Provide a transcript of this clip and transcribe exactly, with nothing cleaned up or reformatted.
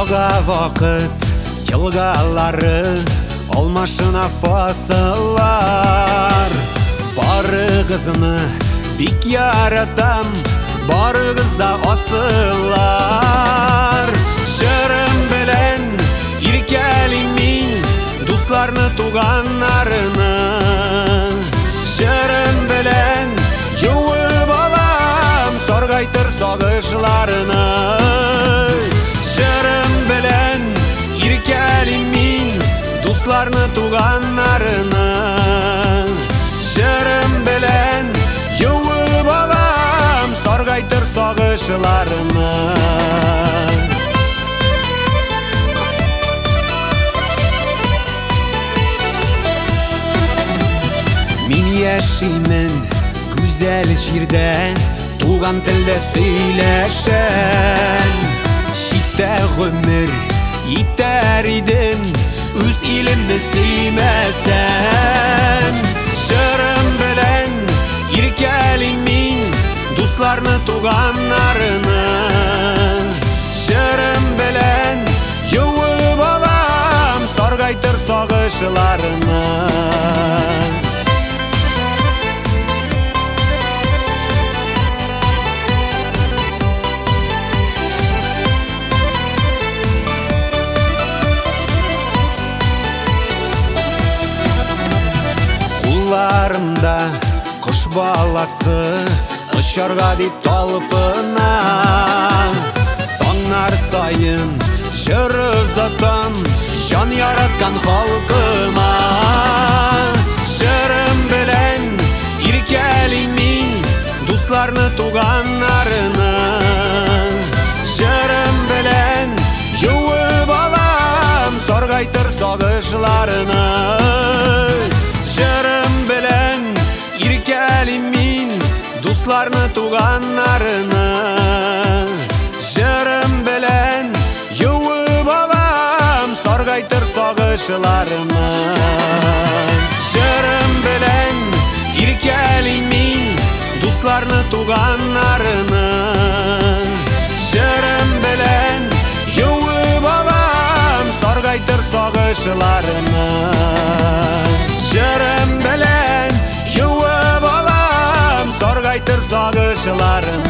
Ага вакыт елгалары, алмашына фасыллар. Барыгызны бик яратам, барыгыз да асыллар. Жырым белән иркәлим мин дусларны, туганнарны. Жырым белән юып алам саргайтыр сагышларны. Жырым белән иркәлим мин дусларны, туганнарны. Жырым белән юып алам саргайтыр сагышларны. Мин яшимен güzel җирдә, туган телдә сөйләшән. Читтә гомер итәр идем, үз илемне сөймәсәм. Жырым белән иркәлим мин дусларны, туганнарны. Жырым белән юып алам саргайтыр сагышларны. Кулларымда кош баласы, очарга дип талпына. Таңнар сайын җыр озатам җан яраткан халкыма. Жырым белән иркәлим мин дусларны, туганнарны. Жырым белән юып алам саргайтыр сагышларны. Жырым белән иркәлим мин дусларны, туганнарны. Жырым белән юып алам саргайтыр сагышларны. Жырым белән иркәлим мин дусларны, туганнарны. Жырым белән юып алам саргайтыр сагышларны. Жырым белән юып алам саргайтыр сагышларны.